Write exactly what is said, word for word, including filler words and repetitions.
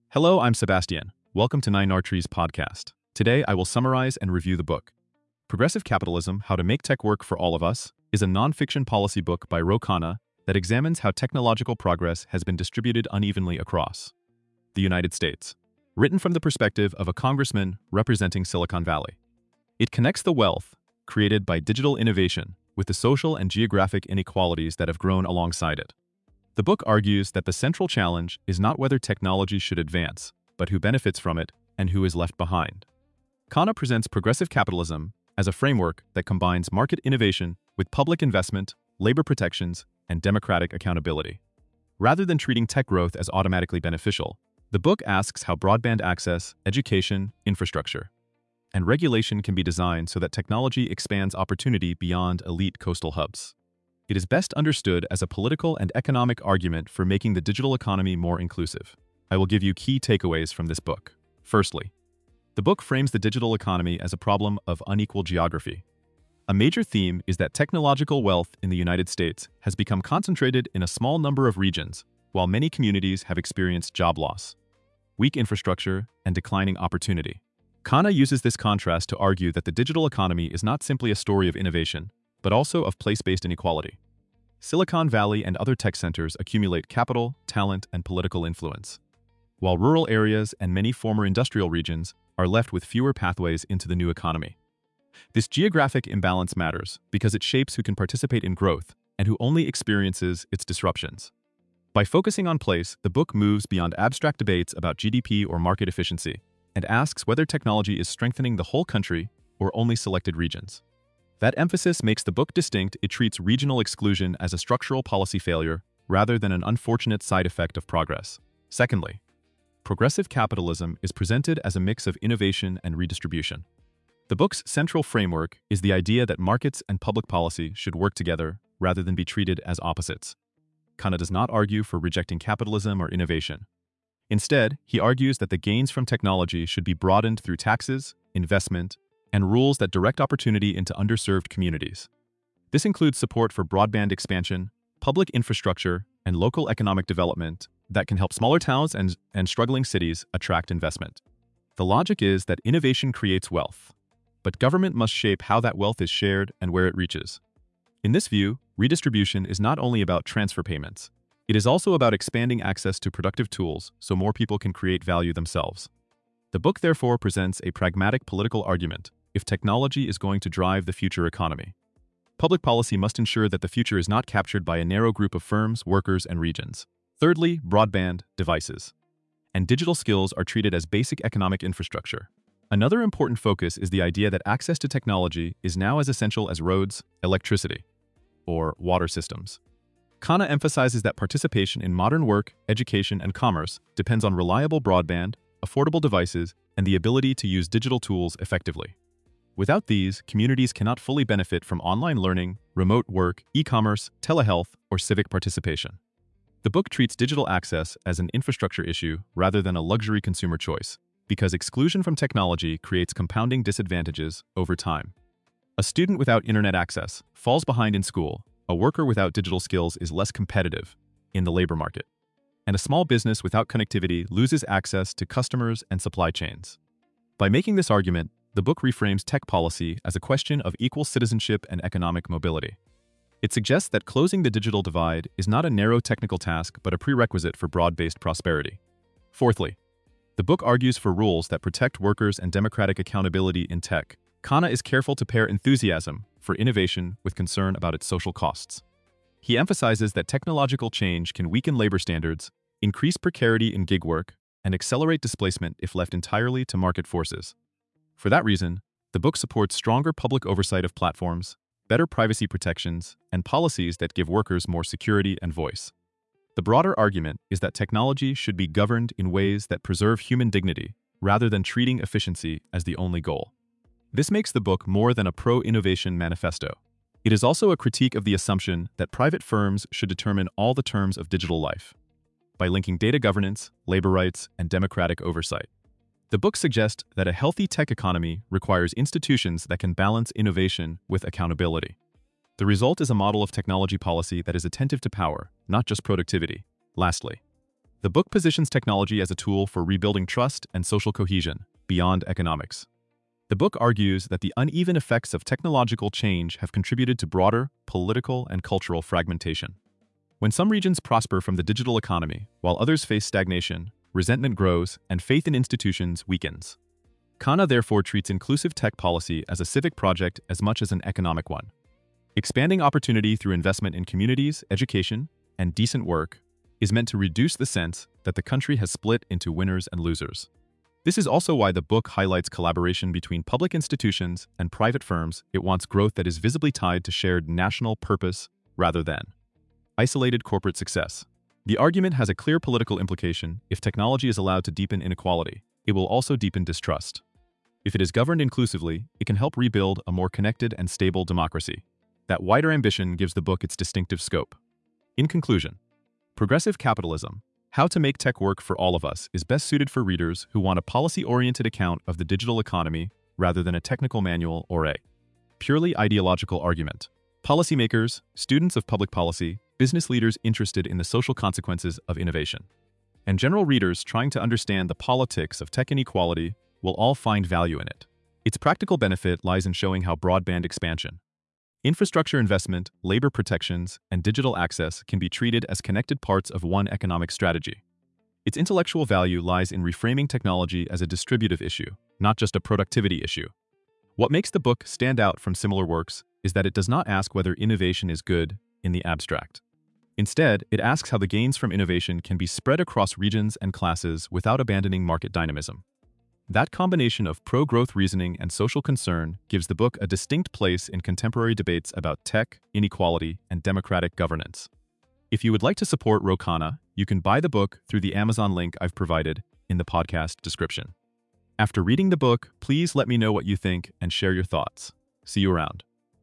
Hello, I'm Sebastian. Welcome to Nine Arteries podcast. Today, I will summarize and review the book. Progressive Capitalism: How to Make Tech Work for All of Us is a non-fiction policy book by Ro Khanna that examines how technological progress has been distributed unevenly across the United States. Written from the perspective of a congressman representing Silicon Valley. It connects the wealth created by digital innovation with the social and geographic inequalities that have grown alongside it. The book argues that the central challenge is not whether technology should advance, but who benefits from it and who is left behind. Khanna presents progressive capitalism as a framework that combines market innovation with public investment, labor protections, and democratic accountability. Rather than treating tech growth as automatically beneficial, the book asks how broadband access, education, infrastructure, and regulation can be designed so that technology expands opportunity beyond elite coastal hubs. It is best understood as a political and economic argument for making the digital economy more inclusive. I will give you key takeaways from this book. Firstly, the book frames the digital economy as a problem of unequal geography. A major theme is that technological wealth in the United States has become concentrated in a small number of regions, while many communities have experienced job loss, weak infrastructure, and declining opportunity. Khanna uses this contrast to argue that the digital economy is not simply a story of innovation, but also of place-based inequality. Silicon Valley and other tech centers accumulate capital, talent, and political influence, while rural areas and many former industrial regions are left with fewer pathways into the new economy. This geographic imbalance matters because it shapes who can participate in growth and who only experiences its disruptions. By focusing on place, the book moves beyond abstract debates about G D P or market efficiency and asks whether technology is strengthening the whole country or only selected regions. That emphasis makes the book distinct. It treats regional exclusion as a structural policy failure rather than an unfortunate side effect of progress. Secondly, progressive capitalism is presented as a mix of innovation and redistribution. The book's central framework is the idea that markets and public policy should work together rather than be treated as opposites. Khanna does not argue for rejecting capitalism or innovation. Instead, he argues that the gains from technology should be broadened through taxes, investment, and rules that direct opportunity into underserved communities. This includes support for broadband expansion, public infrastructure, and local economic development that can help smaller towns and, and struggling cities attract investment. The logic is that innovation creates wealth, but government must shape how that wealth is shared and where it reaches. In this view, redistribution is not only about transfer payments. It is also about expanding access to productive tools so more people can create value themselves. The book therefore presents a pragmatic political argument. If technology is going to drive the future economy, public policy must ensure that the future is not captured by a narrow group of firms, workers, and regions. Thirdly, broadband, devices, and digital skills are treated as basic economic infrastructure. Another important focus is the idea that access to technology is now as essential as roads, electricity, or water systems. Khanna emphasizes that participation in modern work, education, and commerce depends on reliable broadband, affordable devices, and the ability to use digital tools effectively. Without these, communities cannot fully benefit from online learning, remote work, e-commerce, telehealth, or civic participation. The book treats digital access as an infrastructure issue rather than a luxury consumer choice, because exclusion from technology creates compounding disadvantages over time. A student without internet access falls behind in school, a worker without digital skills is less competitive in the labor market, and a small business without connectivity loses access to customers and supply chains. By making this argument, the book reframes tech policy as a question of equal citizenship and economic mobility. It suggests that closing the digital divide is not a narrow technical task but a prerequisite for broad-based prosperity. Fourthly, the book argues for rules that protect workers and democratic accountability in tech. Khanna is careful to pair enthusiasm for innovation with concern about its social costs. He emphasizes that technological change can weaken labor standards, increase precarity in gig work, and accelerate displacement if left entirely to market forces. For that reason, the book supports stronger public oversight of platforms, better privacy protections, and policies that give workers more security and voice. The broader argument is that technology should be governed in ways that preserve human dignity, rather than treating efficiency as the only goal. This makes the book more than a pro-innovation manifesto. It is also a critique of the assumption that private firms should determine all the terms of digital life, by linking data governance, labor rights, and democratic oversight. The book suggests that a healthy tech economy requires institutions that can balance innovation with accountability. The result is a model of technology policy that is attentive to power, not just productivity. Lastly, The book positions technology as a tool for rebuilding trust and social cohesion beyond economics. The book argues that the uneven effects of technological change have contributed to broader political and cultural fragmentation. When some regions prosper from the digital economy, while others face stagnation, resentment grows, and faith in institutions weakens. Khanna therefore treats inclusive tech policy as a civic project as much as an economic one. Expanding opportunity through investment in communities, education, and decent work is meant to reduce the sense that the country has split into winners and losers. This is also why the book highlights collaboration between public institutions and private firms. It wants growth that is visibly tied to shared national purpose rather than isolated corporate success. The argument has a clear political implication. If technology is allowed to deepen inequality, it will also deepen distrust. If it is governed inclusively, it can help rebuild a more connected and stable democracy. That wider ambition gives the book its distinctive scope. In conclusion, Progressive Capitalism: How to Make Tech Work for All of Us is best suited for readers who want a policy-oriented account of the digital economy rather than a technical manual or a purely ideological argument. Policymakers, students of public policy, business leaders interested in the social consequences of innovation, and general readers trying to understand the politics of tech inequality will all find value in it. Its practical benefit lies in showing how broadband expansion, infrastructure investment, labor protections, and digital access can be treated as connected parts of one economic strategy. Its intellectual value lies in reframing technology as a distributive issue, not just a productivity issue. What makes the book stand out from similar works is that it does not ask whether innovation is good in the abstract. Instead, it asks how the gains from innovation can be spread across regions and classes without abandoning market dynamism. That combination of pro-growth reasoning and social concern gives the book a distinct place in contemporary debates about tech, inequality, and democratic governance. If you would like to support Ro Khanna, you can buy the book through the Amazon link I've provided in the podcast description. After reading the book, please let me know what you think and share your thoughts. See you around.